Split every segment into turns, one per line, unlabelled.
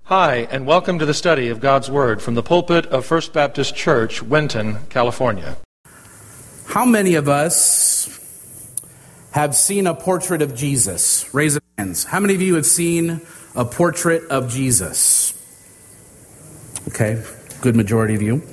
Hi, and welcome to the study of God's Word from the pulpit of First Baptist Church, Winton, California.
How many of us have seen a portrait of Jesus? Raise your hands. How many of you have seen a portrait of Jesus? Okay, good majority of you.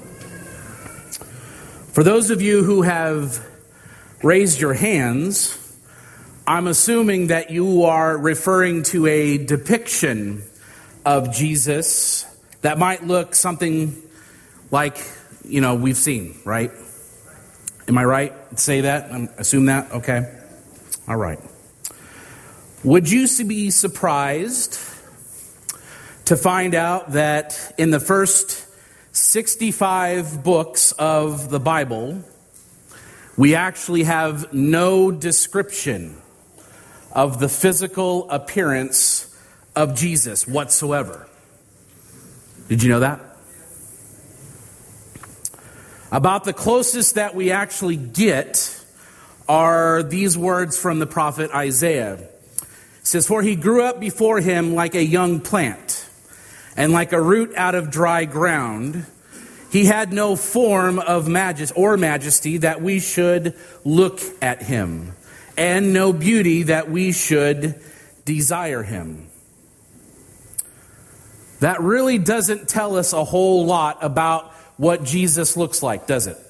For those of you who have raised your hands, I'm assuming that you are referring to a depiction of Jesus that might look something like, we've seen, right? Am I right? Say that? Assume that? Okay. All right. Would you be surprised to find out that in the first 65 books of the Bible, we actually have no description of the physical appearance of Jesus whatsoever? Did you know that? About the closest that we actually get are these words from the prophet Isaiah. It says, "For he grew up before him like a young plant, and like a root out of dry ground. He had no form of majesty that we should look at him, and no beauty that we should desire him." That really doesn't tell us a whole lot about what Jesus looks like, does it?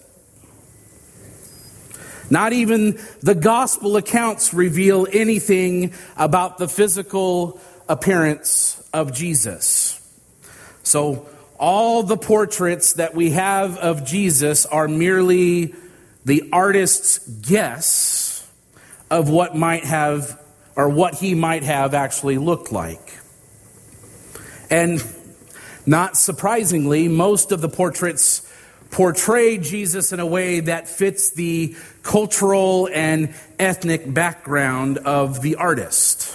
Not even the gospel accounts reveal anything about the physical appearance of Jesus. So all the portraits that we have of Jesus are merely the artist's guess of what might have, or what he might have actually looked like. And not surprisingly, most of the portraits portray Jesus in a way that fits the cultural and ethnic background of the artist.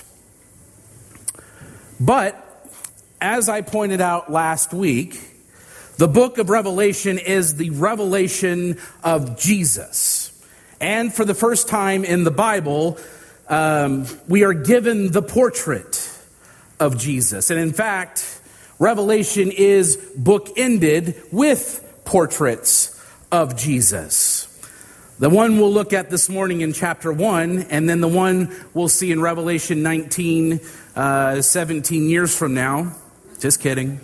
But, as I pointed out last week, the book of Revelation is the revelation of Jesus. And for the first time in the Bible, we are given the portrait of Jesus. And in fact, Revelation is bookended with portraits of Jesus. The one we'll look at this morning in chapter 1, and then the one we'll see in Revelation 19, 17 years from now. Just kidding.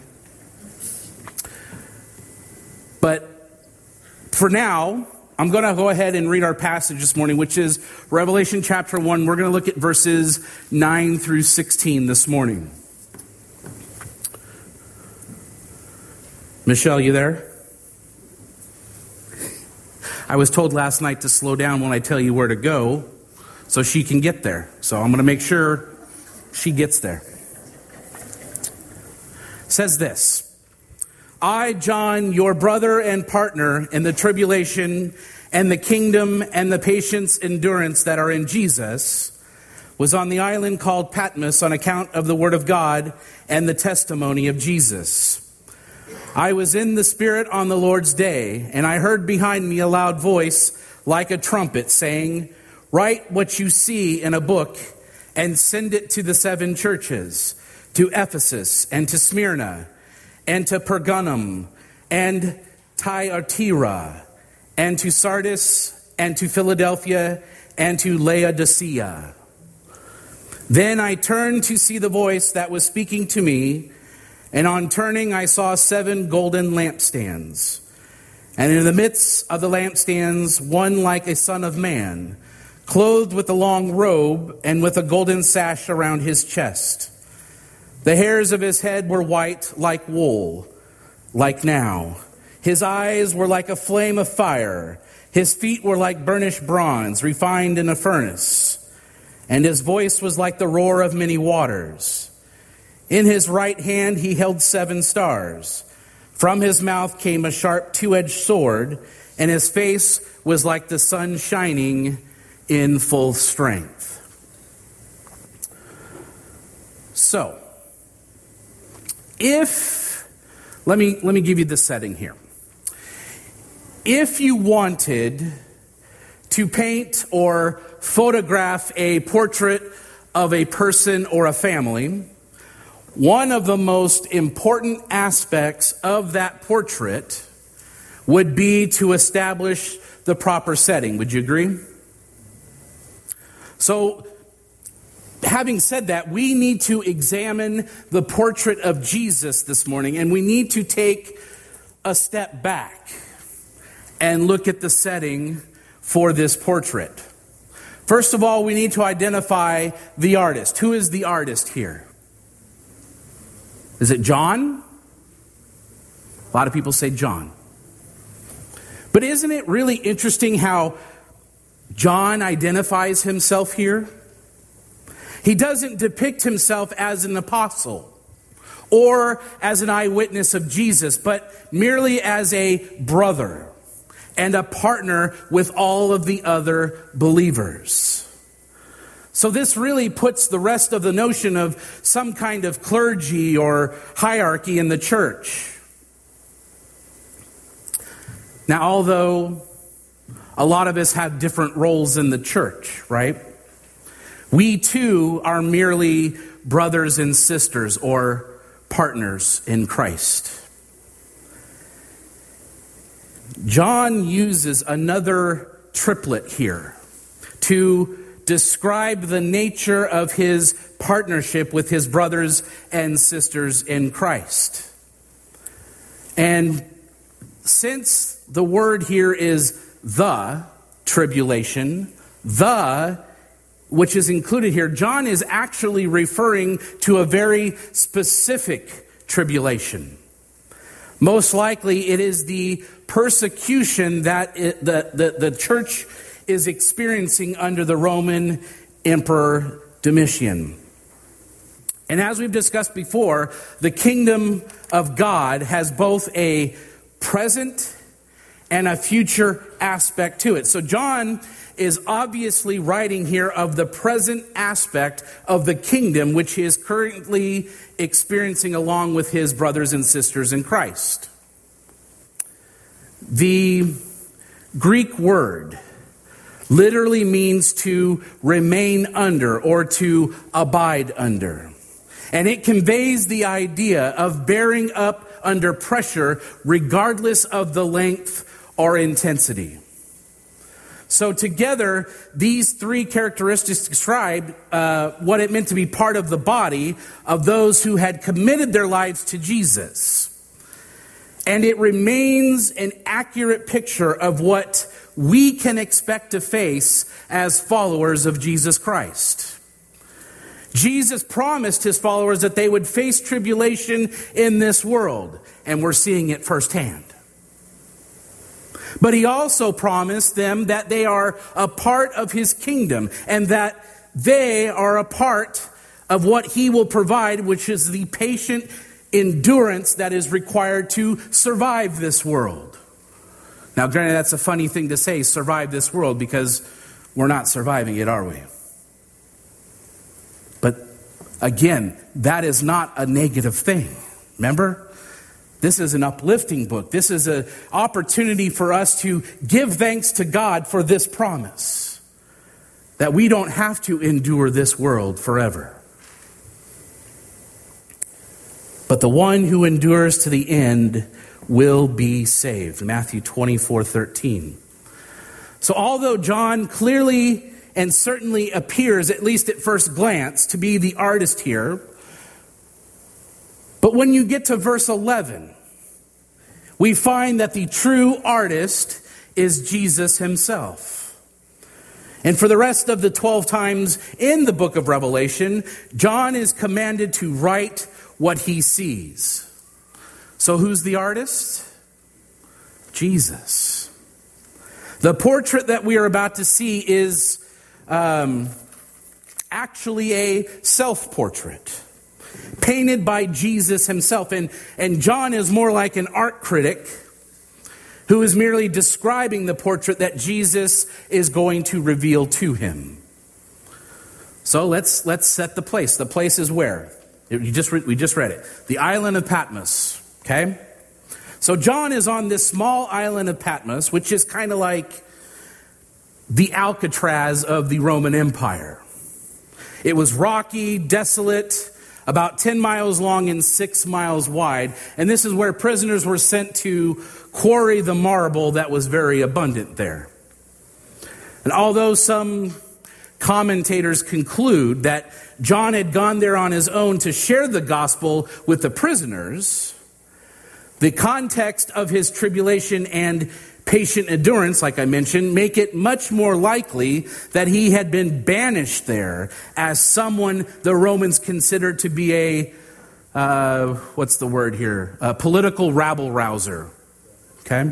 But for now, I'm going to go ahead and read our passage this morning, which is Revelation chapter 1. We're going to look at verses 9 through 16 this morning. Michelle, you there? I was told last night to slow down when I tell you where to go so she can get there. So I'm going to make sure she gets there. It says this: "I, John, your brother and partner in the tribulation and the kingdom and the patience endurance that are in Jesus, was on the island called Patmos on account of the word of God and the testimony of Jesus. I was in the Spirit on the Lord's day, and I heard behind me a loud voice like a trumpet saying, 'Write what you see in a book and send it to the 7 churches, to Ephesus and to Smyrna and to Pergamum and Thyatira and to Sardis and to Philadelphia and to Laodicea.' Then I turned to see the voice that was speaking to me, and on turning I saw 7 golden lampstands. And in the midst of the lampstands, one like a son of man, clothed with a long robe and with a golden sash around his chest. The hairs of his head were white like wool, like now. His eyes were like a flame of fire. His feet were like burnished bronze, refined in a furnace. And his voice was like the roar of many waters. In his right hand he held 7 stars. From his mouth came a sharp 2-edged sword, and his face was like the sun shining in full strength." So, let me give you the setting here. If you wanted to paint or photograph a portrait of a person or a family, one of the most important aspects of that portrait would be to establish the proper setting. Would you agree? So, having said that, we need to examine the portrait of Jesus this morning, and we need to take a step back and look at the setting for this portrait. First of all, we need to identify the artist. Who is the artist here? Is it John? A lot of people say John. But isn't it really interesting how John identifies himself here? He doesn't depict himself as an apostle or as an eyewitness of Jesus, but merely as a brother and a partner with all of the other believers. So this really puts the rest of the notion of some kind of clergy or hierarchy in the church. Now, although a lot of us have different roles in the church, right? We too are merely brothers and sisters or partners in Christ. John uses another triplet here to describe the nature of his partnership with his brothers and sisters in Christ. And since the word here is the tribulation, which is included here, John is actually referring to a very specific tribulation. Most likely it is the persecution that the church is experiencing under the Roman Emperor Domitian. And as we've discussed before, the kingdom of God has both a present and a future aspect to it. So John is obviously writing here of the present aspect of the kingdom, which he is currently experiencing along with his brothers and sisters in Christ. The Greek word literally means to remain under or to abide under. And it conveys the idea of bearing up under pressure regardless of the length or intensity. So together, these three characteristics describe what it meant to be part of the body of those who had committed their lives to Jesus. And it remains an accurate picture of what we can expect to face as followers of Jesus Christ. Jesus promised his followers that they would face tribulation in this world, and we're seeing it firsthand. But he also promised them that they are a part of his kingdom and that they are a part of what he will provide, which is the patient endurance that is required to survive this world. Now, granted, that's a funny thing to say, survive this world, because we're not surviving it, are we? But again, that is not a negative thing. Remember? This is an uplifting book. This is an opportunity for us to give thanks to God for this promise, that we don't have to endure this world forever. But the one who endures to the end will be saved. Matthew 24:13. So although John clearly and certainly appears, at least at first glance, to be the artist here, but when you get to verse 11, we find that the true artist is Jesus himself. And for the rest of the 12 times in the book of Revelation, John is commanded to write what he sees. So who's the artist? Jesus. The portrait that we are about to see is actually a self-portrait painted by Jesus himself. And John is more like an art critic who is merely describing the portrait that Jesus is going to reveal to him. So let's set the place. The place is where? We just read it. The island of Patmos. Okay? So John is on this small island of Patmos, which is kind of like the Alcatraz of the Roman Empire. It was rocky, desolate, about 10 miles long and 6 miles wide. And this is where prisoners were sent to quarry the marble that was very abundant there. And although some commentators conclude that John had gone there on his own to share the gospel with the prisoners, the context of his tribulation and patient endurance, like I mentioned, make it much more likely that he had been banished there as someone the Romans considered to be a political rabble-rouser. Okay?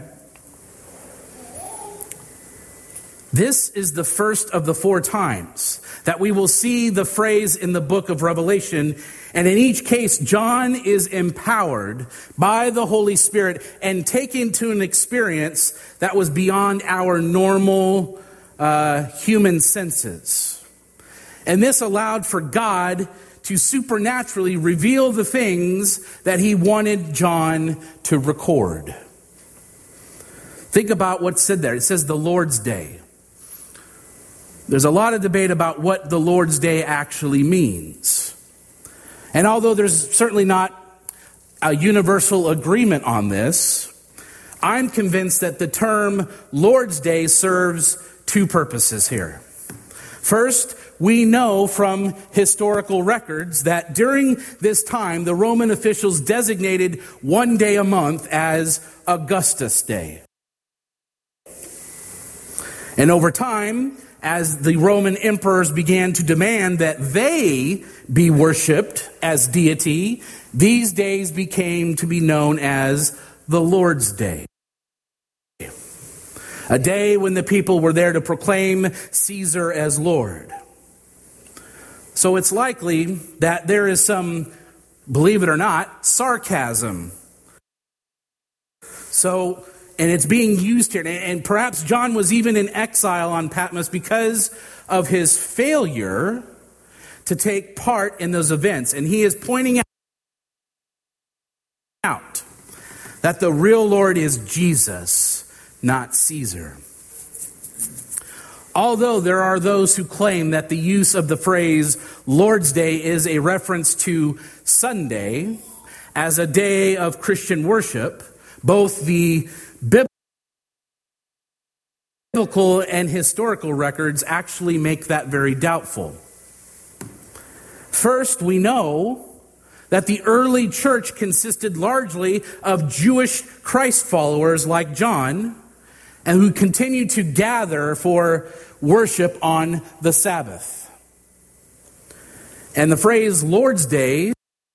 This is the first of the 4 times that we will see the phrase in the book of Revelation. And in each case, John is empowered by the Holy Spirit and taken to an experience that was beyond our normal human senses. And this allowed for God to supernaturally reveal the things that he wanted John to record. Think about what's said there. It says the Lord's Day. There's a lot of debate about what the Lord's Day actually means. And although there's certainly not a universal agreement on this, I'm convinced that the term Lord's Day serves 2 purposes here. First, we know from historical records that during this time, the Roman officials designated one day a month as Augustus Day. And over time, as the Roman emperors began to demand that they be worshipped as deity, these days became to be known as the Lord's Day. A day when the people were there to proclaim Caesar as Lord. So it's likely that there is some, believe it or not, sarcasm. And it's being used here. And perhaps John was even in exile on Patmos because of his failure to take part in those events. And he is pointing out that the real Lord is Jesus, not Caesar. Although there are those who claim that the use of the phrase Lord's Day is a reference to Sunday as a day of Christian worship, both the biblical and historical records actually make that very doubtful. First, we know that the early church consisted largely of Jewish Christ followers like John, and who continued to gather for worship on the Sabbath. And the phrase Lord's Day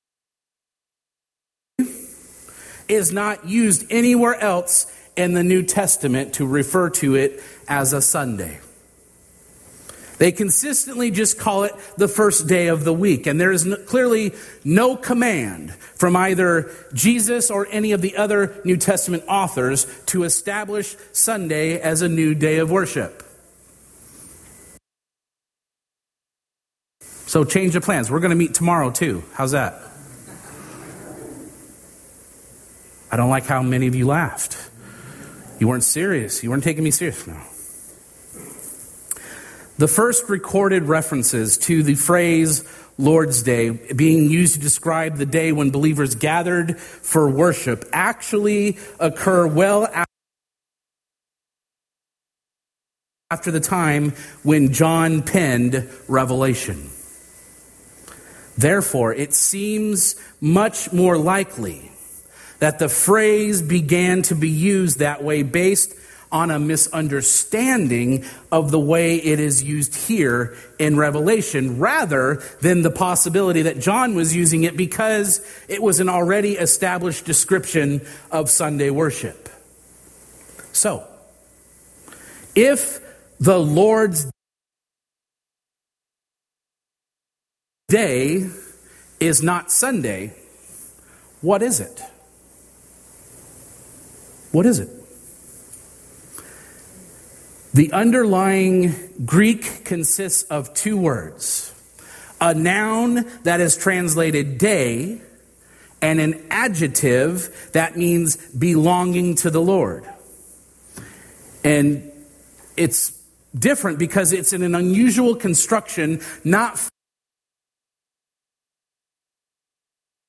is not used anywhere else in the New Testament to refer to it as a Sunday. They consistently just call it the first day of the week. And there is clearly no command from either Jesus or any of the other New Testament authors to establish Sunday as a new day of worship. So change of plans. We're going to meet tomorrow too. How's that? I don't like how many of you laughed. You weren't serious. You weren't taking me serious. No. The first recorded references to the phrase Lord's Day being used to describe the day when believers gathered for worship actually occur well after the time when John penned Revelation. Therefore, it seems much more likely that the phrase began to be used that way based on a misunderstanding of the way it is used here in Revelation, rather than the possibility that John was using it because it was an already established description of Sunday worship. So, if the Lord's Day is not Sunday, what is it? What is it? The underlying Greek consists of 2 words. A noun that is translated day, and an adjective that means belonging to the Lord. And it's different because it's in an unusual construction, not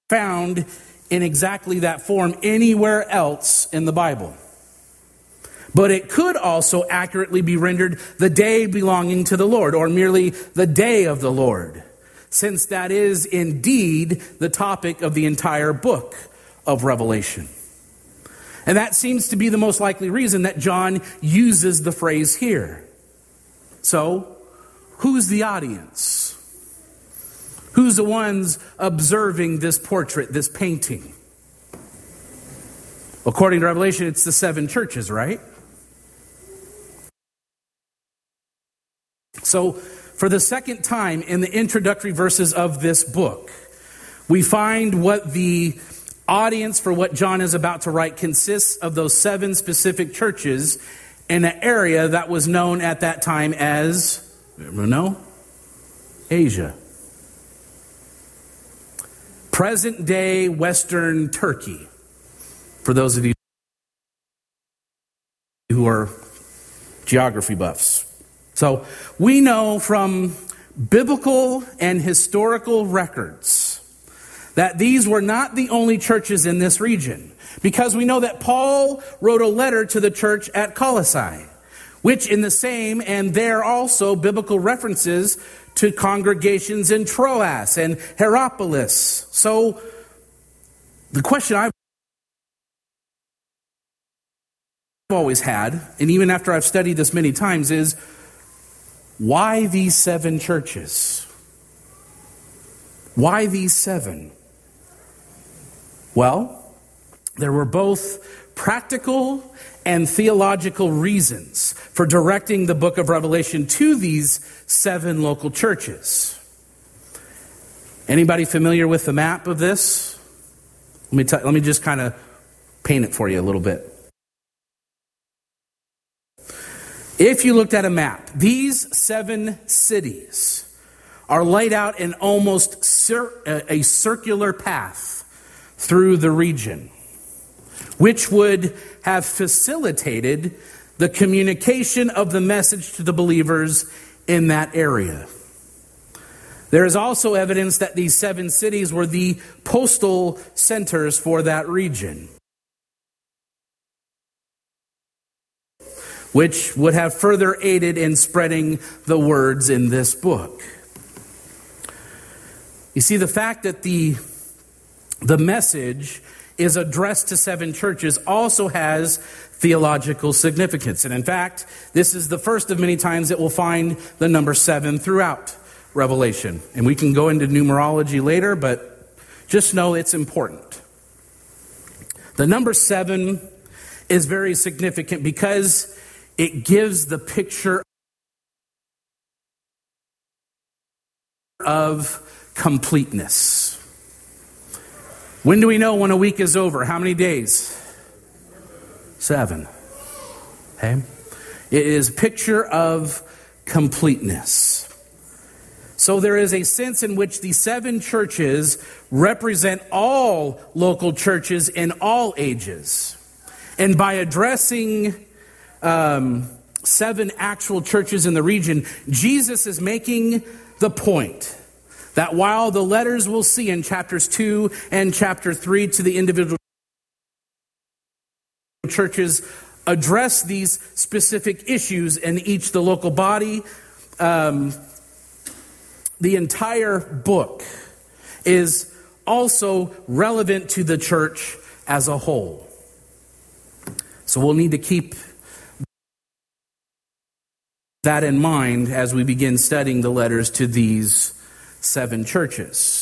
found in exactly that form anywhere else in the Bible. But it could also accurately be rendered the day belonging to the Lord, or merely the day of the Lord, since that is indeed the topic of the entire book of Revelation. And that seems to be the most likely reason that John uses the phrase here. So, who's the audience? Who's the ones observing this portrait, this painting? According to Revelation, it's the 7 churches, right? So, for the second time in the introductory verses of this book, we find what the audience for what John is about to write consists of those 7 specific churches in an area that was known at that time as, everyone know? Asia. Present day Western Turkey. For those of you who are geography buffs. So we know from biblical and historical records that these were not the only churches in this region, because we know that Paul wrote a letter to the church at Colossae, which in the same, and there also biblical references to congregations in Troas and Hierapolis. So the question I've always had, and even after I've studied this many times, is why these 7 churches? Why these 7? Well, there were both practical and theological reasons for directing the book of Revelation to these 7 local churches. Anybody familiar with the map of this? Let me just kind of paint it for you a little bit. If you looked at a map, these 7 cities are laid out in almost a circular path through the region, which would have facilitated the communication of the message to the believers in that area. There is also evidence that these 7 cities were the postal centers for that region, which would have further aided in spreading the words in this book. You see, the fact that the message is addressed to 7 churches also has theological significance. And in fact, this is the first of many times that we'll find the number 7 throughout Revelation. And we can go into numerology later, but just know it's important. The number 7 is very significant because it gives the picture of completeness. When do we know when a week is over? How many days? 7. Okay? It is a picture of completeness. So there is a sense in which the 7 churches represent all local churches in all ages. And by addressing 7 actual churches in the region, Jesus is making the point that while the letters we'll see in chapters 2 and chapter 3 to the individual churches address these specific issues in each the local body, the entire book is also relevant to the church as a whole. So we'll need to keep that in mind as we begin studying the letters to these 7 churches.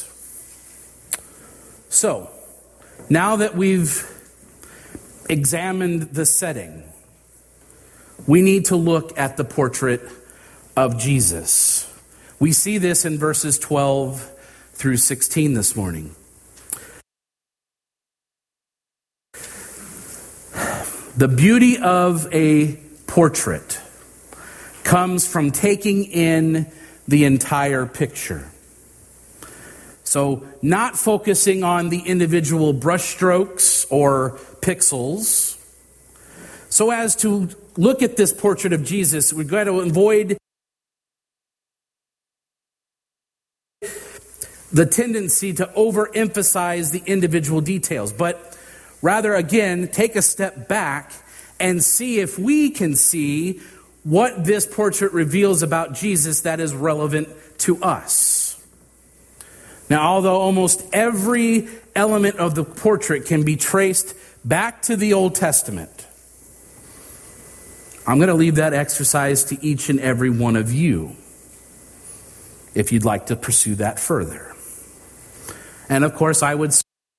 So, now that we've examined the setting, we need to look at the portrait of Jesus. We see this in verses 12 through 16 this morning. The beauty of a portrait comes from taking in the entire picture. So, not focusing on the individual brushstrokes or pixels, so as to look at this portrait of Jesus, we've got to avoid the tendency to overemphasize the individual details, but rather, again, take a step back and see if we can see what this portrait reveals about Jesus that is relevant to us. Now, although almost every element of the portrait can be traced back to the Old Testament, I'm going to leave that exercise to each and every one of you if you'd like to pursue that further. And of course, I would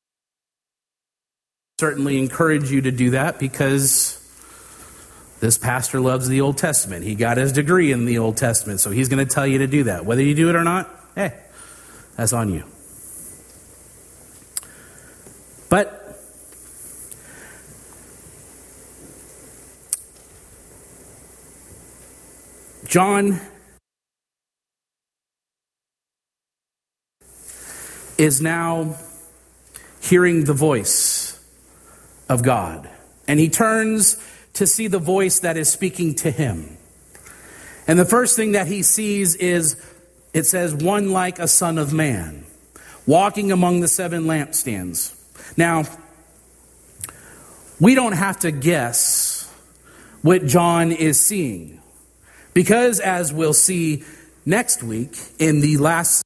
certainly encourage you to do that because this pastor loves the Old Testament. He got his degree in the Old Testament, so he's going to tell you to do that. Whether you do it or not, hey, that's on you. But John is now hearing the voice of God, and he turns to see the voice that is speaking to him. And the first thing that he sees is, it says, one like a son of man, walking among the 7 lampstands. Now, we don't have to guess what John is seeing, because as we'll see next week in the last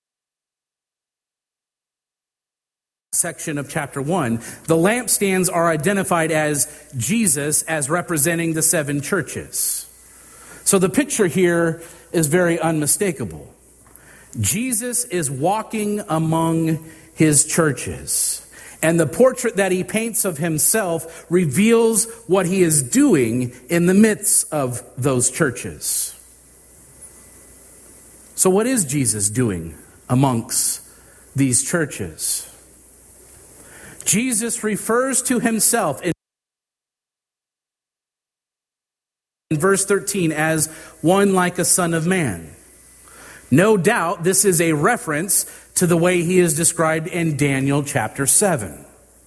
section of chapter 1, the lampstands are identified as Jesus as representing the 7 churches. So the picture here is very unmistakable. Jesus is walking among his churches, and the portrait that he paints of himself reveals what he is doing in the midst of those churches. So what is Jesus doing amongst these churches? Jesus refers to himself in verse 13 as one like a son of man. No doubt this is a reference to the way he is described in Daniel chapter 7.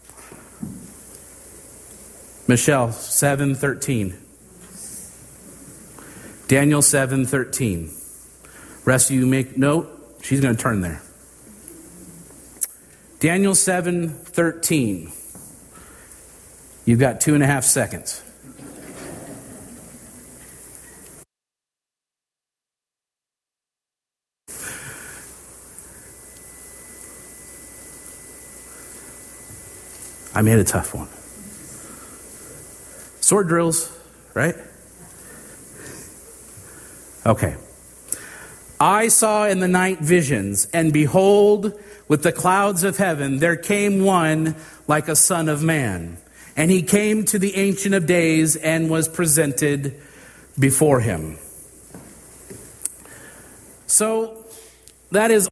Michelle, 7:13. Daniel 7:13. Rest of you make note. She's going to turn there. Daniel 7:13. You've got 2.5 seconds. I made a tough one. Sword drills, right? Okay. I saw in the night visions, and behold, with the clouds of heaven, there came one like a son of man. And he came to the Ancient of Days and was presented before him. So that is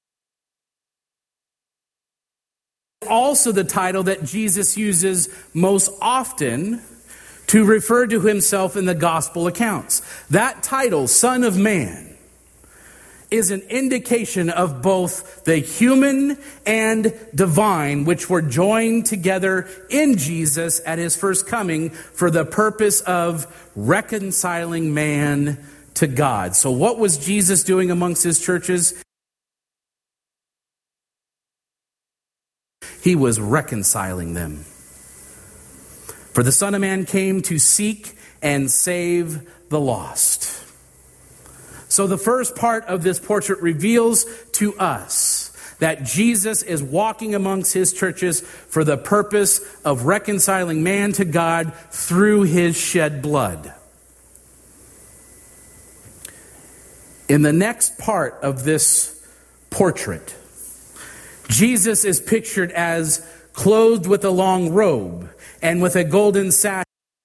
also the title that Jesus uses most often to refer to himself in the gospel accounts. That title, Son of Man, is an indication of both the human and divine, which were joined together in Jesus at his first coming for the purpose of reconciling man to God. So what was Jesus doing amongst his churches? He was reconciling them. For the Son of Man came to seek and save the lost. So the first part of this portrait reveals to us that Jesus is walking amongst his churches for the purpose of reconciling man to God through his shed blood. In the next part of this portrait, Jesus is pictured as clothed with a long robe and with a golden sash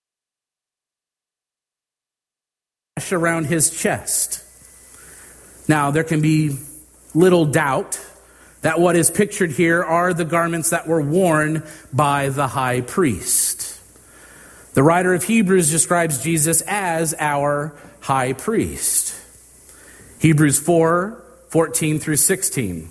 around his chest. Now, there can be little doubt that what is pictured here are the garments that were worn by the high priest. The writer of Hebrews describes Jesus as our high priest. Hebrews 4:14 through 16.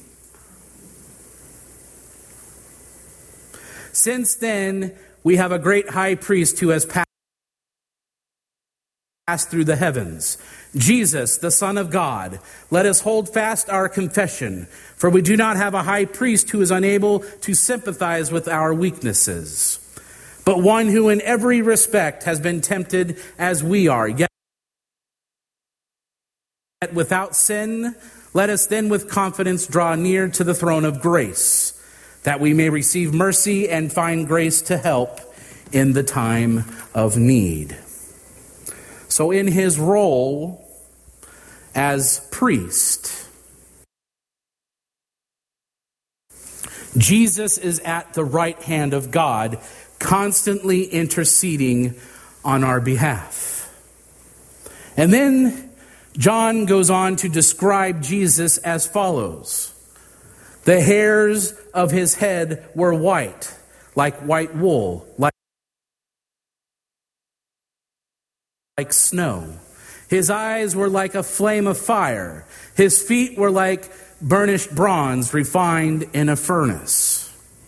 Since then, we have a great high priest who has passed through the heavens. Jesus, the Son of God. Let us hold fast our confession, for we do not have a high priest who is unable to sympathize with our weaknesses, but one who in every respect has been tempted as we are, yet without sin. Let us then with confidence draw near to the throne of grace, that we may receive mercy and find grace to help in the time of need. So in his role as priest, Jesus is at the right hand of God, constantly interceding on our behalf. And then John goes on to describe Jesus as follows. The hairs of his head were white, like white wool, like snow. His eyes were like a flame of fire. His feet were like burnished bronze refined in a furnace.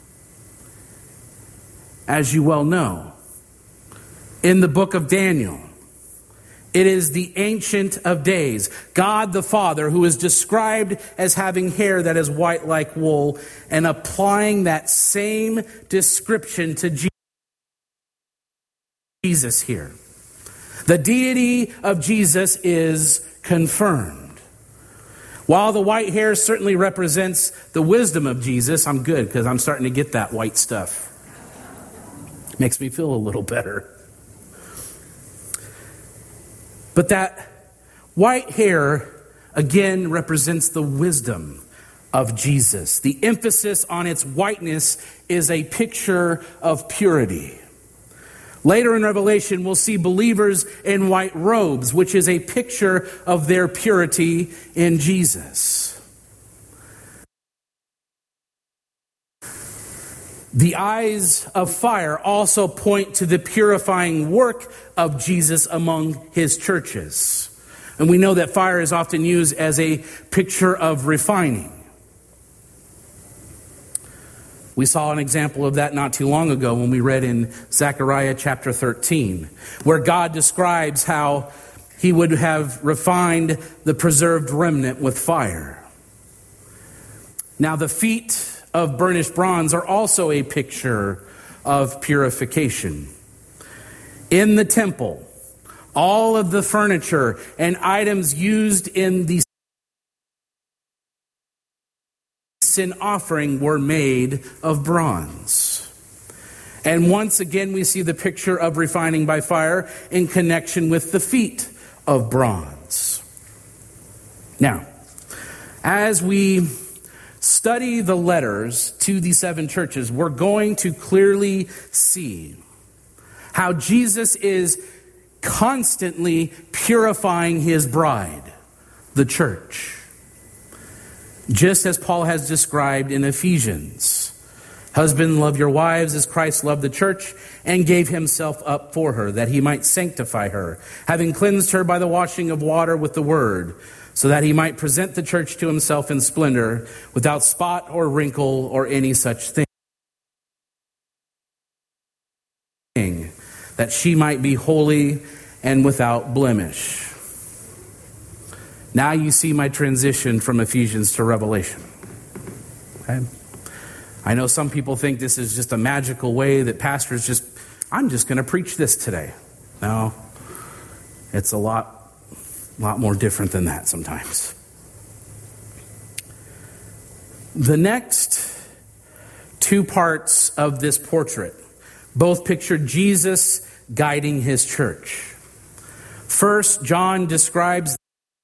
As you well know, in the book of Daniel, it is the Ancient of Days, God the Father, who is described as having hair that is white like wool, and applying that same description to Jesus here. The deity of Jesus is confirmed. While the white hair certainly represents the wisdom of Jesus, I'm good because I'm starting to get that white stuff. Makes me feel a little better. But that white hair, again, represents the wisdom of Jesus. The emphasis on its whiteness is a picture of purity. Later in Revelation, we'll see believers in white robes, which is a picture of their purity in Jesus. The eyes of fire also point to the purifying work of Jesus among his churches. And we know that fire is often used as a picture of refining. We saw an example of that not too long ago when we read in Zechariah chapter 13, where God describes how he would have refined the preserved remnant with fire. Now, the feet of burnished bronze are also a picture of purification. In the temple, all of the furniture and items used in the sin offering were made of bronze. And once again, we see the picture of refining by fire in connection with the feet of bronze. Now, as we study the letters to the seven churches, we're going to clearly see how Jesus is constantly purifying his bride, the church. Just as Paul has described in Ephesians. Husbands, love your wives as Christ loved the church and gave himself up for her, that he might sanctify her, having cleansed her by the washing of water with the word, so that he might present the church to himself in splendor, without spot or wrinkle or any such thing, that she might be holy and without blemish. Now you see my transition from Ephesians to Revelation. Okay? I know some people think this is just a magical way that pastors I'm just going to preach this today. No, it's a lot more different than that sometimes. The next two parts of this portrait both picture Jesus guiding his church. First, John describes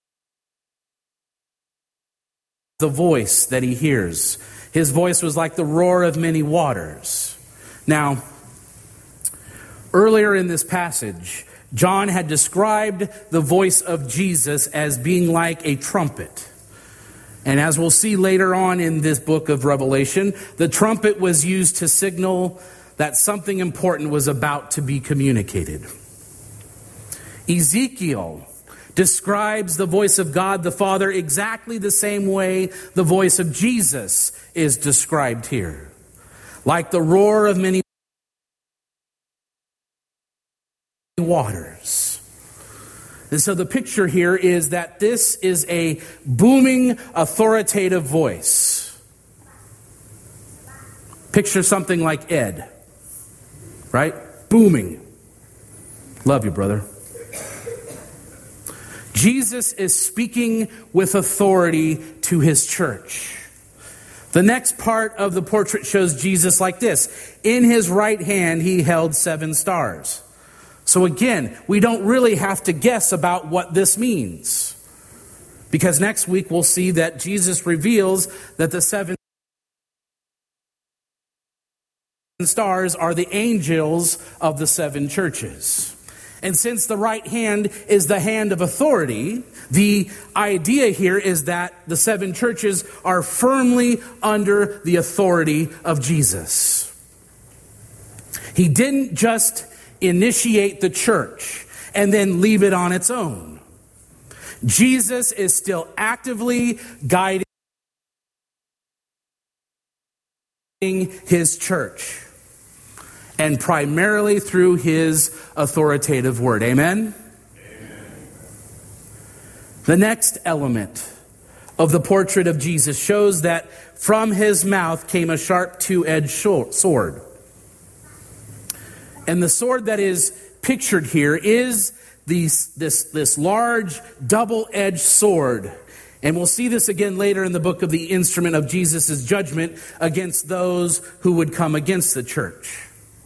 the voice that he hears. His voice was like the roar of many waters. Now, earlier in this passage, John had described the voice of Jesus as being like a trumpet. And as we'll see later on in this book of Revelation, the trumpet was used to signal that something important was about to be communicated. Ezekiel describes the voice of God the Father exactly the same way the voice of Jesus is described here. Like the roar of many waters. And so the picture here is that this is a booming, authoritative voice. Picture something like Ed, right? Booming. Love you, brother. Jesus is speaking with authority to his church. The next part of the portrait shows Jesus like this. In his right hand, he held 7 stars. So again, we don't really have to guess about what this means. Because next week we'll see that Jesus reveals that the 7 stars are the angels of the 7 churches. And since the right hand is the hand of authority, the idea here is that the 7 churches are firmly under the authority of Jesus. He didn't just initiate the church and then leave it on its own. Jesus is still actively guiding his church, and primarily through his authoritative word. Amen? Amen? The next element of the portrait of Jesus shows that from his mouth came a sharp 2-edged sword. And the sword that is pictured here is this large double-edged sword. And we'll see this again later in the book of the instrument of Jesus' judgment against those who would come against the church.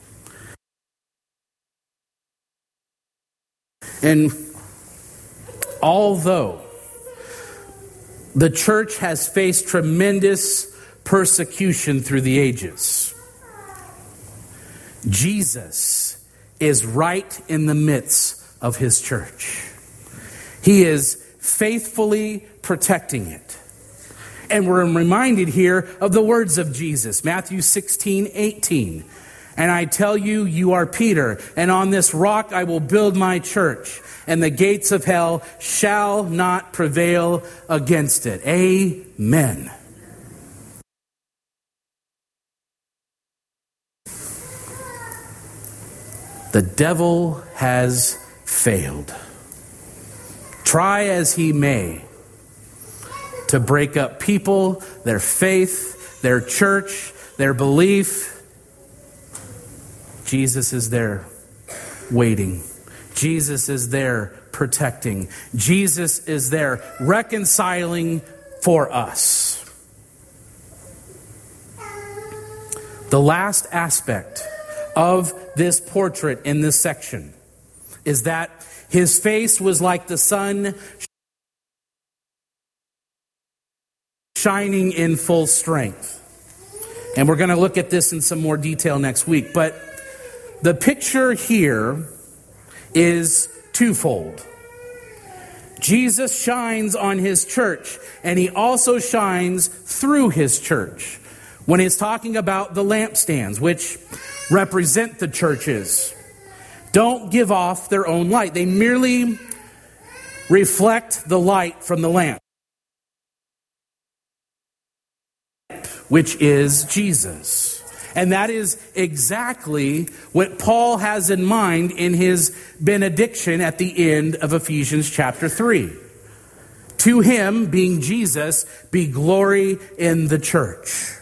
And although the church has faced tremendous persecution through the ages, Jesus is right in the midst of his church. He is faithfully protecting it. And we're reminded here of the words of Jesus, Matthew 16:18. And I tell you, you are Peter, and on this rock I will build my church, and the gates of hell shall not prevail against it. Amen. The devil has failed. Try as he may to break up people, their faith, their church, their belief. Jesus is there waiting. Jesus is there protecting. Jesus is there reconciling for us. The last aspect of this portrait in this section is that his face was like the sun shining in full strength. And we're going to look at this in some more detail next week. But the picture here is twofold. Jesus shines on his church, and he also shines through his church when he's talking about the lampstands, which represent the churches. Don't give off their own light. They merely reflect the light from the lamp, which is Jesus. And that is exactly what Paul has in mind in his benediction at the end of Ephesians chapter 3. To him, being Jesus, be glory in the church.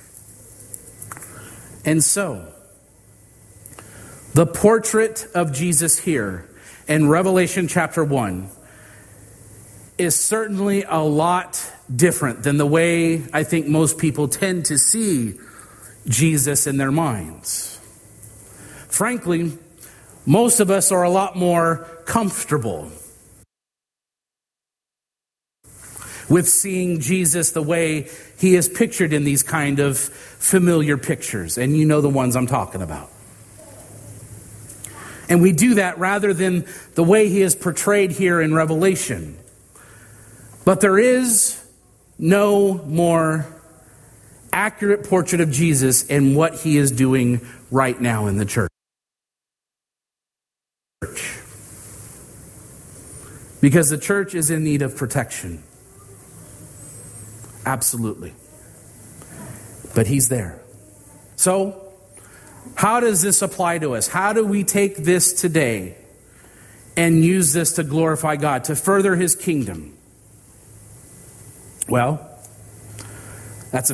And so, the portrait of Jesus here in Revelation chapter 1 is certainly a lot different than the way I think most people tend to see Jesus in their minds. Frankly, most of us are a lot more comfortable with seeing Jesus the way he is pictured in these kind of familiar pictures. And you know the ones I'm talking about. And we do that rather than the way he is portrayed here in Revelation. But there is no more accurate portrait of Jesus in what he is doing right now in the church. Because the church is in need of protection. Absolutely. But he's there. So, how does this apply to us? How do we take this today and use this to glorify God, to further his kingdom? Well, that's a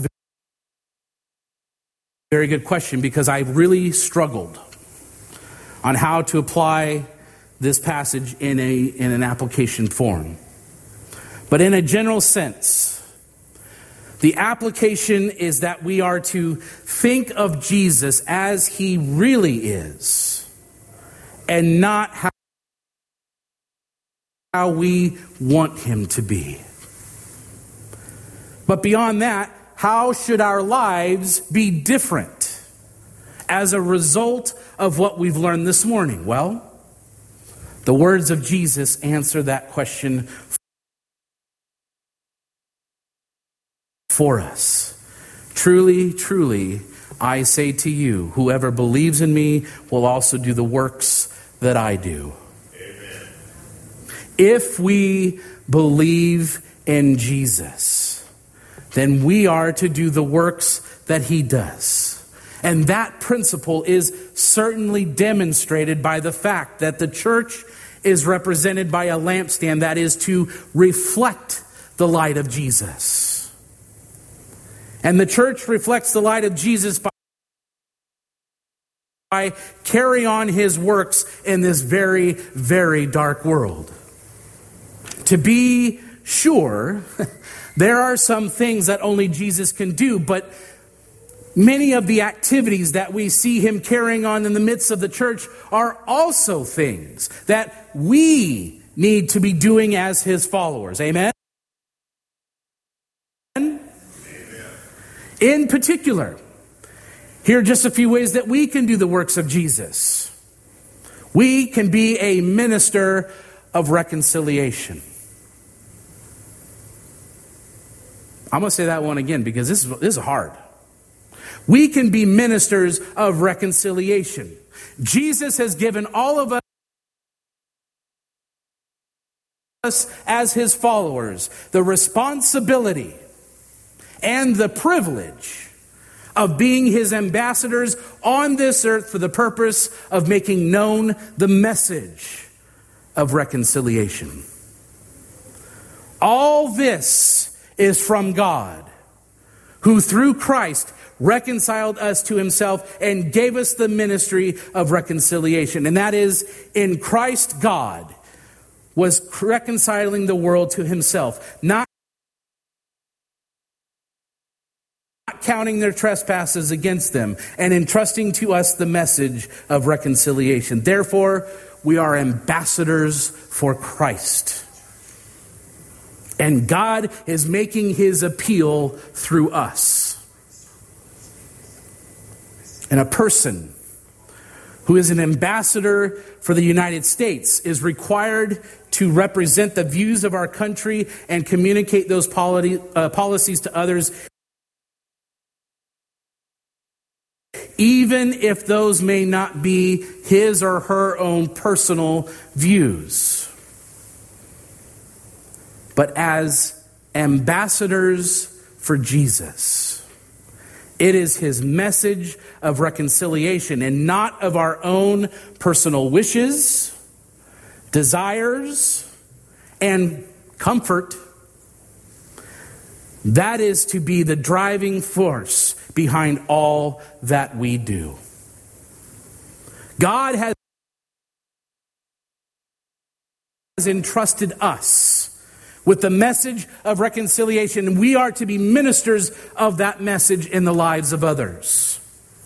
very good question, because I really struggled on how to apply this passage in an application form. But in a general sense, the application is that we are to think of Jesus as he really is, and not how we want him to be. But beyond that, how should our lives be different as a result of what we've learned this morning? Well, the words of Jesus answer that question for us. Truly, truly, I say to you, whoever believes in me will also do the works that I do. Amen. If we believe in Jesus, then we are to do the works that he does. And that principle is certainly demonstrated by the fact that the church is represented by a lampstand that is to reflect the light of Jesus. And the church reflects the light of Jesus by carrying on his works in this very, very dark world. To be sure, there are some things that only Jesus can do, but many of the activities that we see him carrying on in the midst of the church are also things that we need to be doing as his followers. Amen? In particular, here are just a few ways that we can do the works of Jesus. We can be a minister of reconciliation. I'm going to say that one again because this is hard. We can be ministers of reconciliation. Jesus has given all of us as his followers the responsibility and the privilege of being his ambassadors on this earth for the purpose of making known the message of reconciliation. All this is from God, who through Christ reconciled us to himself and gave us the ministry of reconciliation. And that is, in Christ, God was reconciling the world to himself, not counting their trespasses against them, and entrusting to us the message of reconciliation. Therefore, we are ambassadors for Christ. And God is making his appeal through us. And a person who is an ambassador for the United States is required to represent the views of our country and communicate those policies to others, even if those may not be his or her own personal views. But as ambassadors for Jesus, it is his message of reconciliation and not of our own personal wishes, desires, and comfort. That is to be the driving force behind all that we do. God has entrusted us with the message of reconciliation, and we are to be ministers of that message in the lives of others.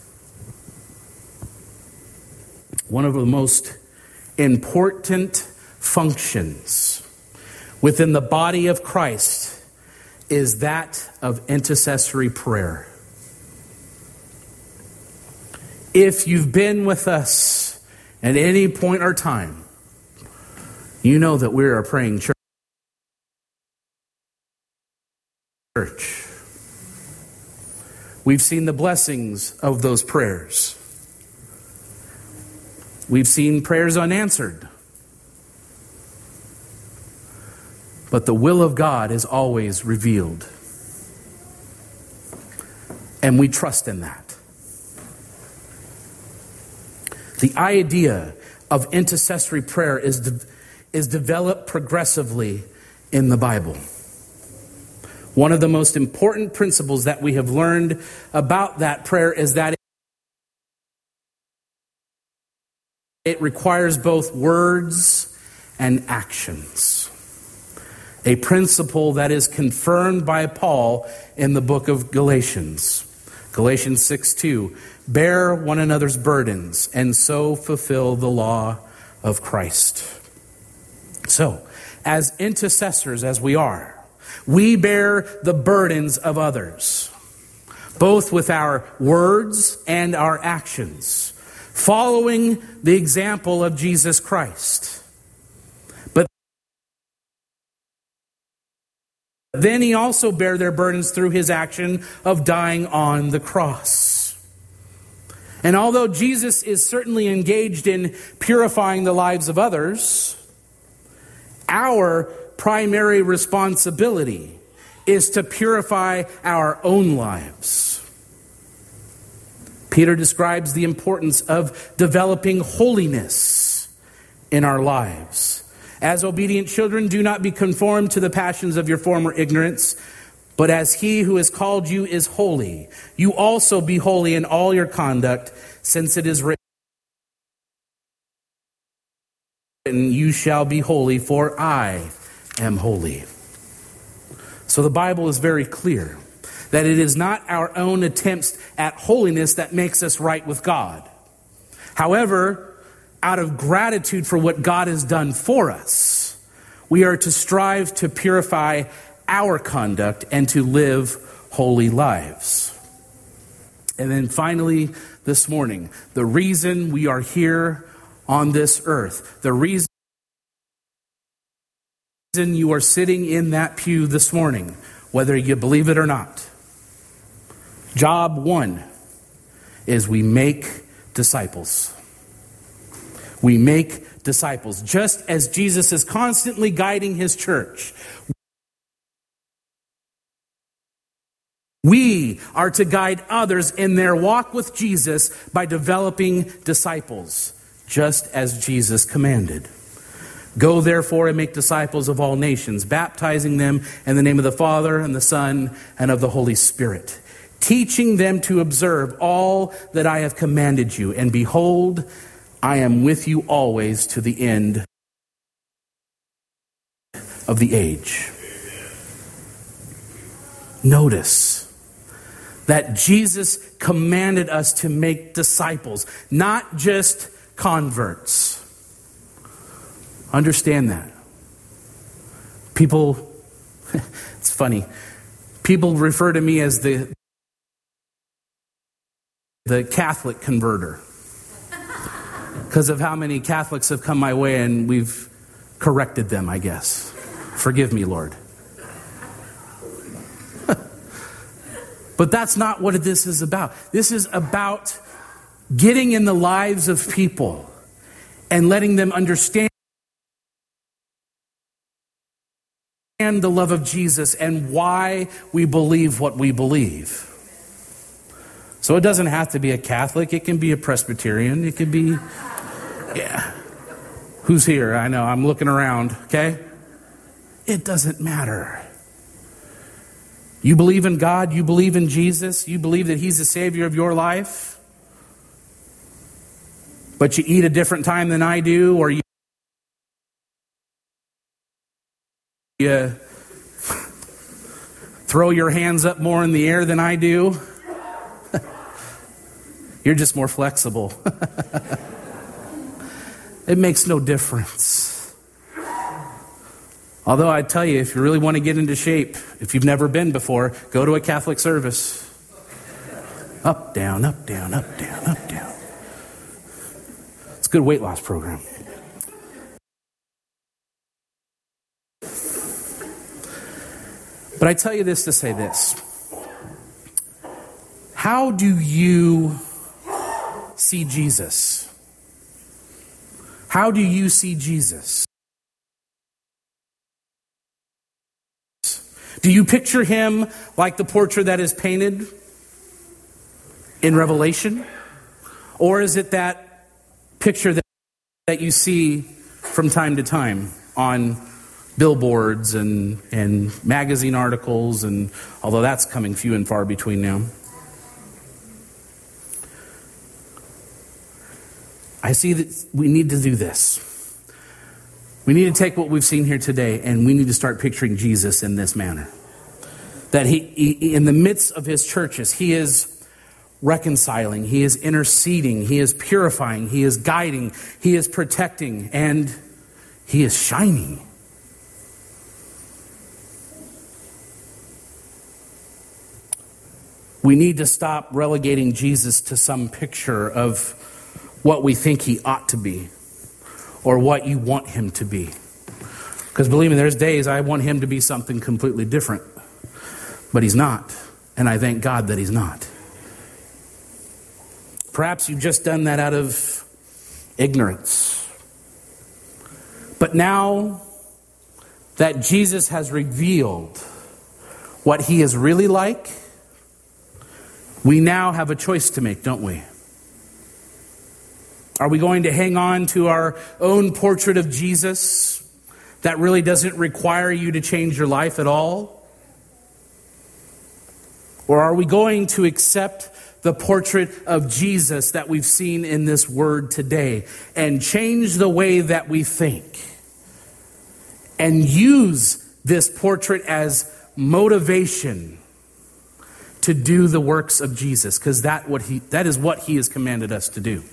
One of the most important functions within the body of Christ is that of intercessory prayer. If you've been with us at any point or time, you know that we're a praying church. We've seen the blessings of those prayers. We've seen prayers unanswered. But the will of God is always revealed. And we trust in that. The idea of intercessory prayer is developed progressively in the Bible. One of the most important principles that we have learned about that prayer is that it requires both words and actions. A principle that is confirmed by Paul in the book of Galatians. Galatians 6:2, bear one another's burdens and so fulfill the law of Christ. So, as intercessors as we are, we bear the burdens of others, both with our words and our actions, following the example of Jesus Christ. But then he also bare their burdens through his action of dying on the cross. And although Jesus is certainly engaged in purifying the lives of others, our primary responsibility is to purify our own lives. Peter describes the importance of developing holiness in our lives. As obedient children, do not be conformed to the passions of your former ignorance, but as he who has called you is holy, you also be holy in all your conduct, since it is written, you shall be holy, for I am holy. So the Bible is very clear that it is not our own attempts at holiness that makes us right with God. However, out of gratitude for what God has done for us, we are to strive to purify our conduct and to live holy lives. And then finally, this morning, the reason we are here on this earth, the reason you are sitting in that pew this morning, whether you believe it or not. Job one is we make disciples. We make disciples. Just as Jesus is constantly guiding his church, we are to guide others in their walk with Jesus by developing disciples, just as Jesus commanded. Go therefore and make disciples of all nations, baptizing them in the name of the Father and the Son and of the Holy Spirit, teaching them to observe all that I have commanded you. And behold, I am with you always to the end of the age. Notice that Jesus commanded us to make disciples, not just converts. Understand that. People, it's funny, people refer to me as the Catholic converter because of how many Catholics have come my way and we've corrected them, I guess. Forgive me, Lord. But that's not what this is about. This is about getting in the lives of people and letting them understand the love of Jesus and why we believe what we believe. So it doesn't have to be a Catholic. It can be a Presbyterian. It could be, yeah. Who's here? I know, I'm looking around, okay? It doesn't matter. You believe in God, you believe in Jesus, you believe that he's the Savior of your life, but you eat a different time than I do, or you throw your hands up more in the air than I do. You're just more flexible. It makes no difference. Although I tell you, if you really want to get into shape, if you've never been before, go to a Catholic service. Up, down, up, down, up, down, up, down. It's a good weight loss program. But I tell you this to say this. How do you see Jesus? How do you see Jesus? Do you picture him like the portrait that is painted in Revelation? Or is it that picture that you see from time to time on billboards and magazine articles, and although that's coming few and far between now. I see that we need to do this. We need to take what we've seen here today and we need to start picturing Jesus in this manner. That he in the midst of his churches, he is reconciling, he is interceding, he is purifying, he is guiding, he is protecting, and he is shining. We need to stop relegating Jesus to some picture of what we think he ought to be or what you want him to be. Because believe me, there's days I want him to be something completely different, but he's not. And I thank God that he's not. Perhaps you've just done that out of ignorance. But now that Jesus has revealed what he is really like, we now have a choice to make, don't we? Are we going to hang on to our own portrait of Jesus that really doesn't require you to change your life at all? Or are we going to accept the portrait of Jesus that we've seen in this word today and change the way that we think and use this portrait as motivation to do the works of Jesus? Because that is what he has commanded us to do.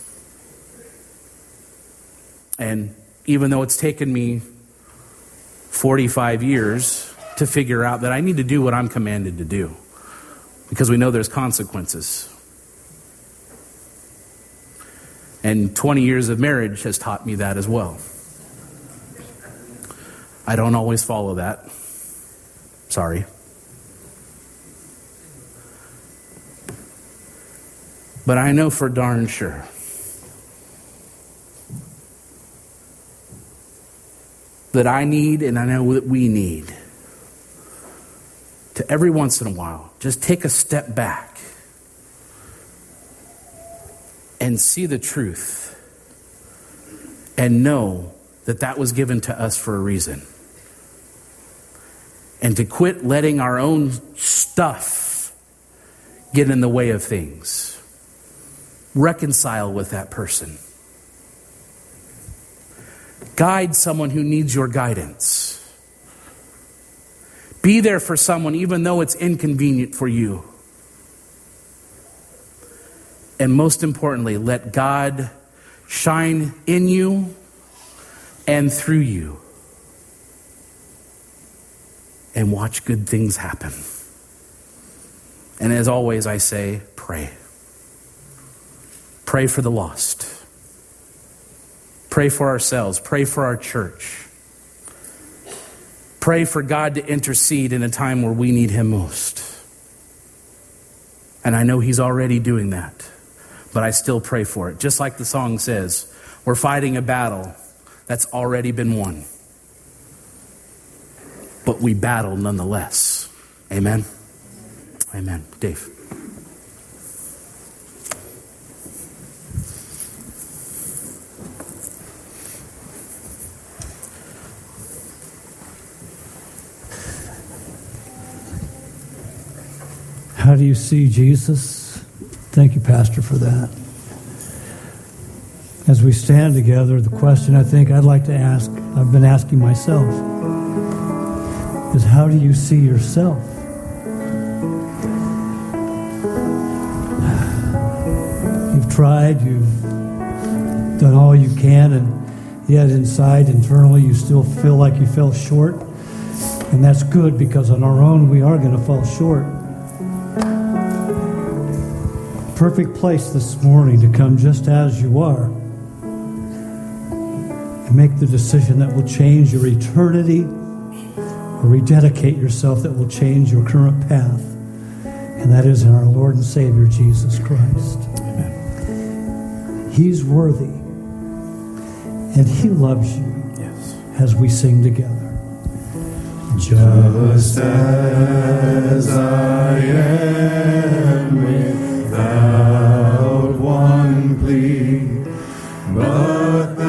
And even though it's taken me 45 years to figure out that I need to do what I'm commanded to do, because we know there's consequences. And 20 years of marriage has taught me that as well. I don't always follow that. Sorry. But I know for darn sure that I need, and I know that we need, to every once in a while just take a step back and see the truth and know that that was given to us for a reason. And to quit letting our own stuff get in the way of things. Reconcile with that person. Guide someone who needs your guidance. Be there for someone even though it's inconvenient for you. And most importantly, let God shine in you and through you. And watch good things happen. And as always, I say, pray. Pray for the lost. Pray for ourselves. Pray for our church. Pray for God to intercede in a time where we need him most. And I know he's already doing that, but I still pray for it. Just like the song says, we're fighting a battle that's already been won. But we battle nonetheless. Amen? Amen. Dave.
How do you see Jesus? Thank you, Pastor, for that. As we stand together, the question I think I'd like to ask, I've been asking myself, is how do you see yourself? You've tried, you've done all you can, and yet inside, internally, you still feel like you fell short. And that's good, because on our own, we are going to fall short. Perfect place this morning to come just as you are and make the decision that will change your eternity, or rededicate yourself that will change your current path, and that is in our Lord and Savior Jesus Christ. Amen. He's worthy, and he loves you.
Yes.
As we sing together.
Just as I am without one plea, but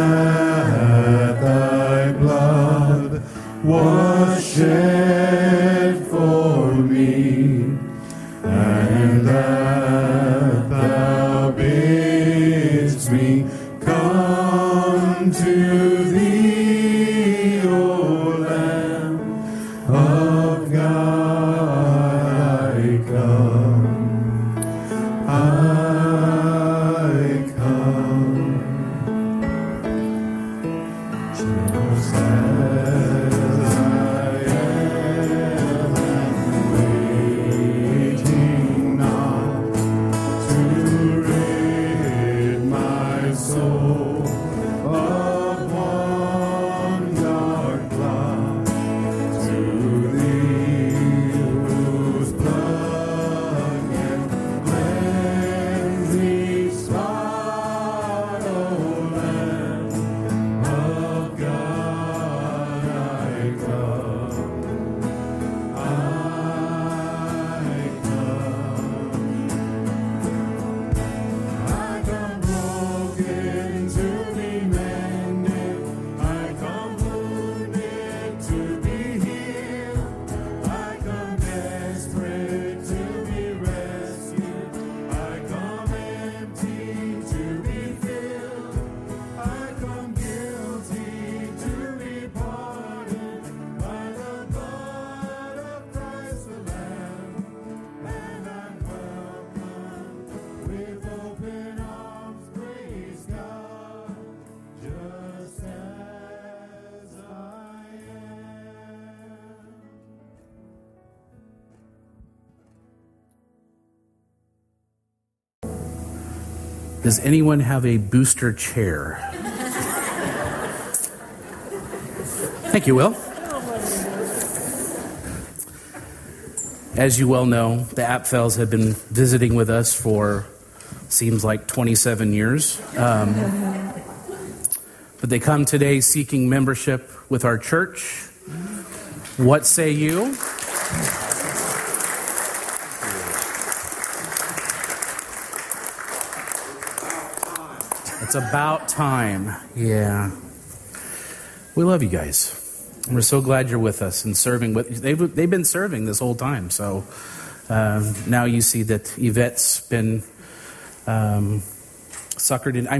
was shed for me, and that thou bidst me come to thee, O Lamb of God, I come. Just as I am, waiting now to rid my soul of one dark cloud, to thee whose blood can cleanse these spot, O Lamb of God, I come. I come broken to be mended. I come wounded to be healed. I come desperate to be rescued. I come empty to be filled. I come guilty to be pardoned by the blood of Christ the Lamb. And I'm welcome with open arms, praise God, just as I am.
Does anyone have a booster chair? Thank you, Will. As you well know, the Apfels have been visiting with us for, seems like 27 years. But they come today seeking membership with our church. What say you? It's about time. Yeah. We love you guys. We're so glad you're with us and serving with. They've been serving this whole time. So now you see that Yvette's been suckered in.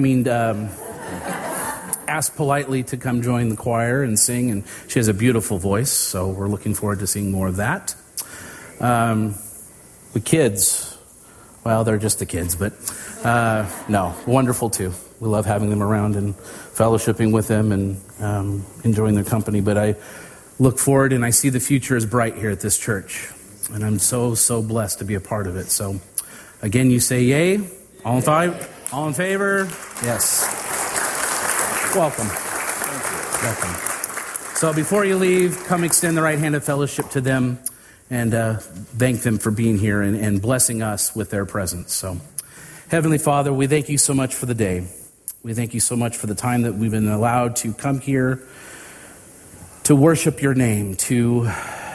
Asked politely to come join the choir and sing, and she has a beautiful voice. So we're looking forward to seeing more of that. The kids, well, they're just the kids, but no, wonderful too. We love having them around and fellowshipping with them and enjoying their company. But I look forward and I see the future is bright here at this church. And I'm so, so blessed to be a part of it. So again, you say yay. All in favor? Yes. Welcome. Welcome. So before you leave, come extend the right hand of fellowship to them and thank them for being here and blessing us with their presence. So Heavenly Father, we thank you so much for the day. We thank you so much for the time that we've been allowed to come here to worship your name, to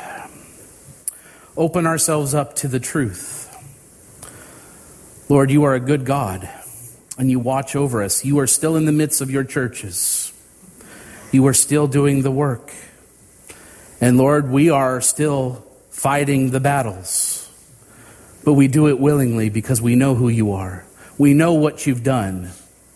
open ourselves up to the truth. Lord, you are a good God, and you watch over us. You are still in the midst of your churches. You are still doing the work. And Lord, we are still fighting the battles. But we do it willingly because we know who you are. We know what you've done.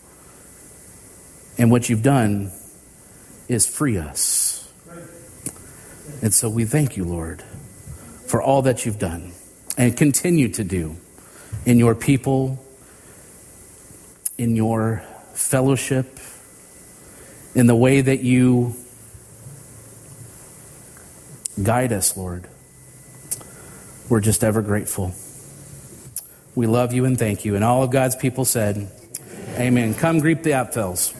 And what you've done is free us. And so we thank you, Lord, for all that you've done and continue to do in your people, in your fellowship, in the way that you guide us, Lord. We're just ever grateful. We love you and thank you. And all of God's people said, amen. Come greet the Apfels.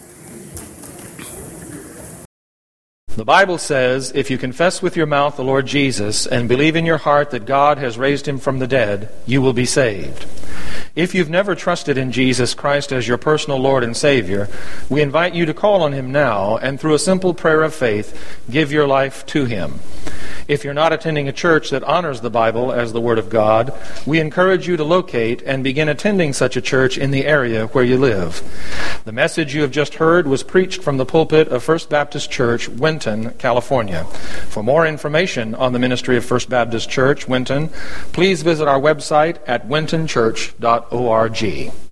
The Bible says, if you confess with your mouth the Lord Jesus and believe in your heart that God has raised him from the dead, you will be saved. If you've never trusted in Jesus Christ as your personal Lord and Savior, we invite you to call on him now and through a simple prayer of faith, give your life to him. If you're not attending a church that honors the Bible as the Word of God, we encourage you to locate and begin attending such a church in the area where you live. The message you have just heard was preached from the pulpit of First Baptist Church, Winton, California. For more information on the ministry of First Baptist Church, Winton, please visit our website at wintonchurch.org.